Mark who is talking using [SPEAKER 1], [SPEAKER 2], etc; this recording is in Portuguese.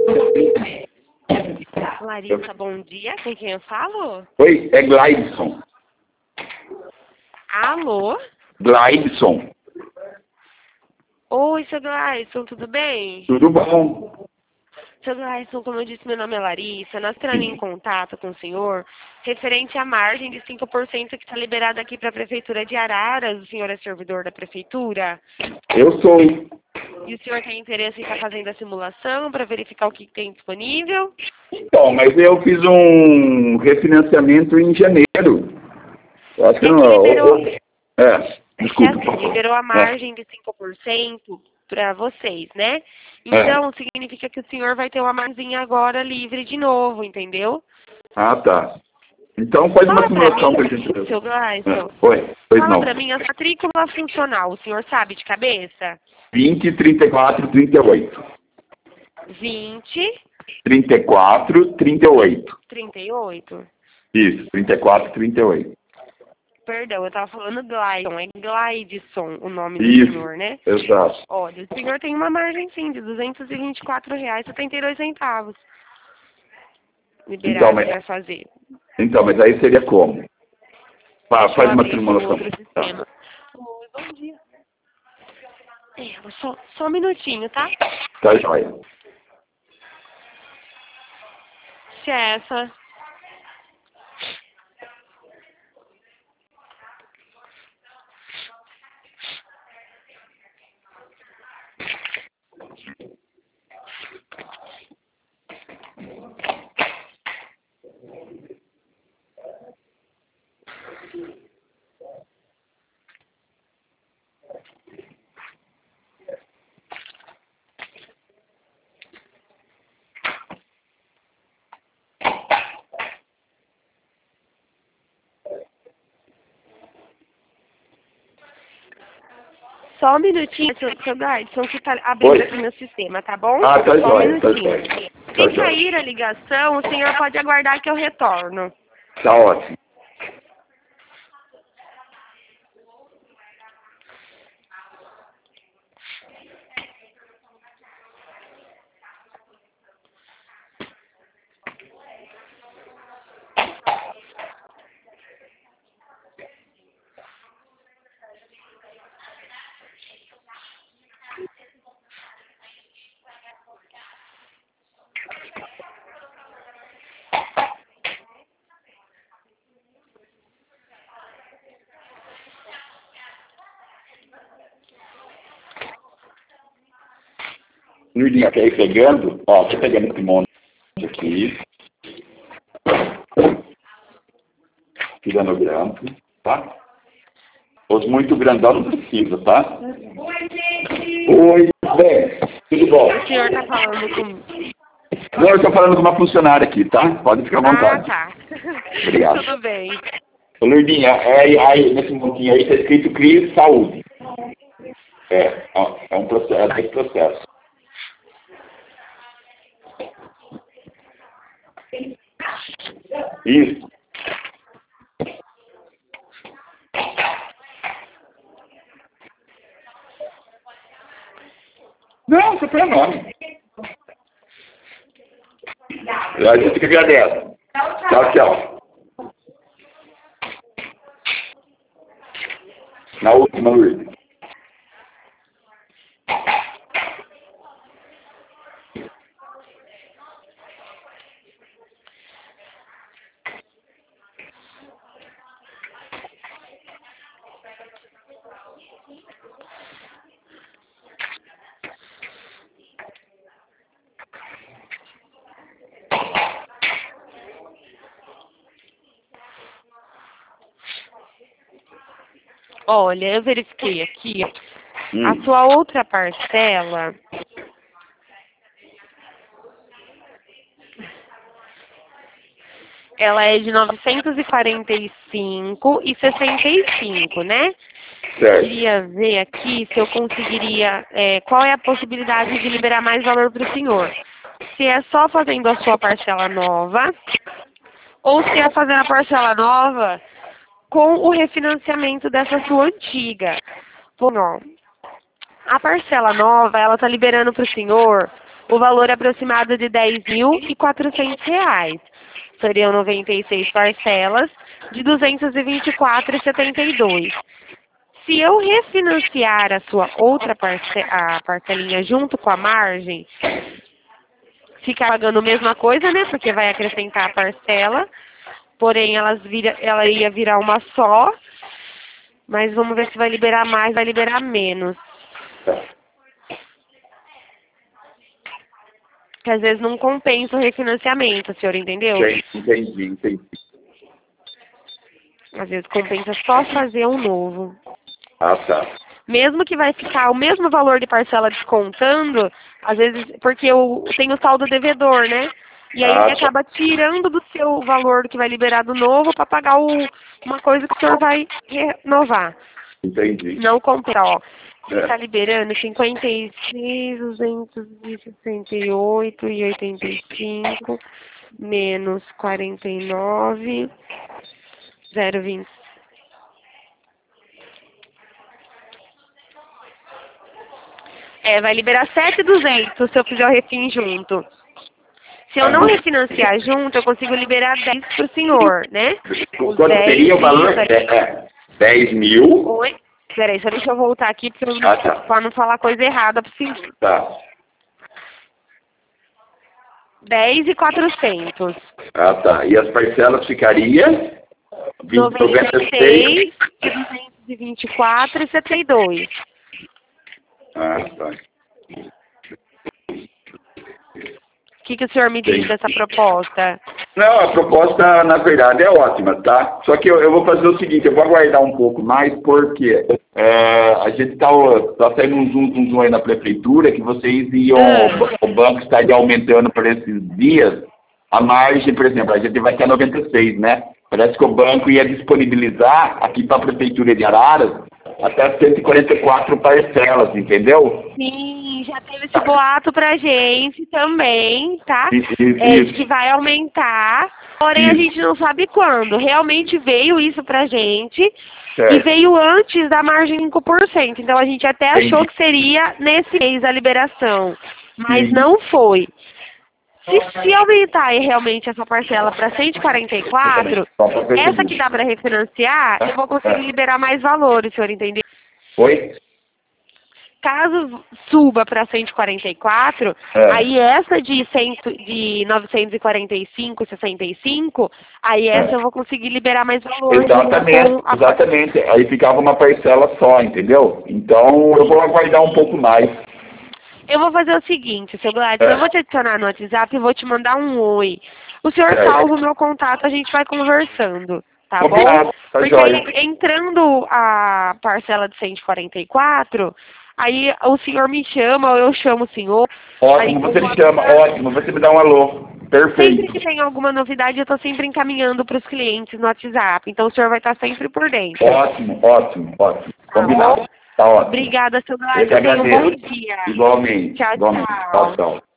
[SPEAKER 1] Larissa, bom dia. Com quem eu falo?
[SPEAKER 2] Oi, é Glaidson.
[SPEAKER 1] Alô?
[SPEAKER 2] Glaidson.
[SPEAKER 1] Oi, seu Gleison, tudo bem?
[SPEAKER 2] Tudo bom?
[SPEAKER 1] Seu Gleison, como eu disse, meu nome é Larissa. Nós entramos em contato com o senhor referente à margem de 5% que está liberada aqui para a Prefeitura de Araras. O senhor é servidor da Prefeitura?
[SPEAKER 2] Eu sou.
[SPEAKER 1] E o senhor tem interesse em estar fazendo a simulação para verificar o que tem disponível?
[SPEAKER 2] Então, mas eu fiz um refinanciamento em janeiro. Eu acho que
[SPEAKER 1] É que
[SPEAKER 2] não.
[SPEAKER 1] liberou,
[SPEAKER 2] Desculpa.
[SPEAKER 1] assim, liberou a margem de 5% para vocês, né? Então, significa que o senhor vai ter uma margem agora livre de novo, entendeu?
[SPEAKER 2] Ah, tá. Então faz uma
[SPEAKER 1] Fala pra
[SPEAKER 2] simulação pra
[SPEAKER 1] mim,
[SPEAKER 2] gente.
[SPEAKER 1] seu Gleison.
[SPEAKER 2] Oi, pois
[SPEAKER 1] Fala
[SPEAKER 2] não.
[SPEAKER 1] pra mim a matrícula funcional. O senhor sabe de cabeça?
[SPEAKER 2] 20, 34, 38.
[SPEAKER 1] 20,
[SPEAKER 2] 34, 38.
[SPEAKER 1] 38.
[SPEAKER 2] Isso, 34, 38.
[SPEAKER 1] Perdão, eu tava falando Gleison. É Glaidson o nome do
[SPEAKER 2] Isso,
[SPEAKER 1] senhor, né?
[SPEAKER 2] exato.
[SPEAKER 1] Olha, o senhor tem uma margem, sim, de R$ 224,72. Liberado para fazer.
[SPEAKER 2] Então, mas aí seria como?
[SPEAKER 1] Deixa eu
[SPEAKER 2] Faz uma
[SPEAKER 1] abrir aqui no
[SPEAKER 2] simulação.
[SPEAKER 1] outro sistema. Oi, bom dia. Só um minutinho, tá?
[SPEAKER 2] Tá joia.
[SPEAKER 1] Se é essa. Só um minutinho, seu Gladson, que tá abrindo aqui meu sistema, tá bom?
[SPEAKER 2] Ah, tá
[SPEAKER 1] Só um
[SPEAKER 2] joia, tá
[SPEAKER 1] minutinho.
[SPEAKER 2] joia. Tá
[SPEAKER 1] Se
[SPEAKER 2] joia.
[SPEAKER 1] cair a ligação, o senhor pode aguardar que eu retorno.
[SPEAKER 2] Tá ótimo. Luizinha, quer ir pegando? Ó, tô pegando esse monte aqui. Tirando o grampo, tá? Os muito grandão não precisa, tá? Oi, bem. Tudo bom?
[SPEAKER 1] O senhor tá falando com...
[SPEAKER 2] Não, eu tô falando com uma funcionária aqui, tá? Pode ficar à vontade.
[SPEAKER 1] tá.
[SPEAKER 2] Obrigado.
[SPEAKER 1] Tudo bem.
[SPEAKER 2] Ô, Lourdinha, aí, nesse montinho aí tá escrito CRI Saúde. É um processo, é esse processo. Isso. Não, você põe o nome. A gente que agradece. Tchau, tchau. Na última, Luiz.
[SPEAKER 1] Olha, eu verifiquei aqui. A sua outra parcela... Ela é de R$ 945,65, né?
[SPEAKER 2] Certo.
[SPEAKER 1] Queria ver aqui se eu conseguiria... qual é a possibilidade de liberar mais valor para o senhor? Se é só fazendo a sua parcela nova, ou se é fazendo a parcela nova com o refinanciamento dessa sua antiga. Bom, ó, a parcela nova, ela tá liberando para o senhor o valor aproximado de R$ 10.400. Seriam 96 parcelas de R$ 224,72. Se eu refinanciar a sua outra a parcelinha junto com a margem, ficar pagando a mesma coisa, né? Porque vai acrescentar a parcela, porém ela ia virar uma só, mas vamos ver se vai liberar mais, vai liberar menos. Que às vezes não compensa o refinanciamento, o senhor entendeu?
[SPEAKER 2] Entendi.
[SPEAKER 1] Às vezes compensa só fazer um novo.
[SPEAKER 2] Ah, tá.
[SPEAKER 1] Mesmo que vai ficar o mesmo valor de parcela descontando, às vezes, porque eu tenho o saldo devedor, né? E aí ele acaba tirando do seu valor que vai liberar do novo para pagar uma coisa que o senhor vai renovar.
[SPEAKER 2] Entendi.
[SPEAKER 1] Não compensa, ó. Você está liberando 56.268,85 menos 49,020. Vai liberar 7.200 se eu fizer o refim junto. Se eu não refinanciar junto, eu consigo liberar 10 para o senhor, né?
[SPEAKER 2] Quanto seria o valor? 10 mil.
[SPEAKER 1] Oi? Peraí, só deixa eu voltar aqui para não falar coisa errada para o senhor.
[SPEAKER 2] Tá.
[SPEAKER 1] 10.400.
[SPEAKER 2] Ah, tá. E as parcelas ficaria?
[SPEAKER 1] 96 e 224,72.
[SPEAKER 2] Ah, tá.
[SPEAKER 1] O que o senhor me diz dessa proposta?
[SPEAKER 2] Não, a proposta, na verdade, é ótima, tá? Só que eu vou fazer o seguinte, eu vou aguardar um pouco mais, porque a gente tá saindo um zoom aí na prefeitura, que vocês iam, o banco estaria aumentando por esses dias, a margem, por exemplo, a gente vai ter 96, né? Parece que o banco ia disponibilizar aqui para a prefeitura de Araras até 144 parcelas, entendeu?
[SPEAKER 1] Sim, já teve esse boato pra gente também, tá?
[SPEAKER 2] Isso.
[SPEAKER 1] Que vai aumentar, porém a gente não sabe quando. Realmente veio isso pra gente e veio antes da margem de 5%. Então a gente até achou que seria nesse mês a liberação, mas não foi. Se aumentar realmente essa parcela para 144, essa que dá para refinanciar, eu vou conseguir liberar mais valor, o senhor entendeu?
[SPEAKER 2] Oi?
[SPEAKER 1] Caso suba para 144, aí essa de 945,65, aí essa eu vou conseguir liberar mais valor.
[SPEAKER 2] Exatamente. Aí ficava uma parcela só, entendeu? Então eu vou aguardar um pouco mais.
[SPEAKER 1] Eu vou fazer o seguinte, seu Gladys, eu vou te adicionar no WhatsApp e vou te mandar um oi. O senhor salva o meu contato, a gente vai conversando, tá bom? Porque aí, entrando a parcela de 144, aí o senhor me chama ou eu chamo o senhor.
[SPEAKER 2] Ótimo, você me chama, ótimo, você me dá um alô. Perfeito.
[SPEAKER 1] Sempre que tem alguma novidade, eu estou sempre encaminhando para os clientes no WhatsApp, então o senhor vai estar sempre por dentro.
[SPEAKER 2] Ótimo. Combinado. Tá ótimo.
[SPEAKER 1] Obrigada, seu Gladys. Tenha um bom dia.
[SPEAKER 2] Igualmente.
[SPEAKER 1] Tchau.
[SPEAKER 2] Tchau.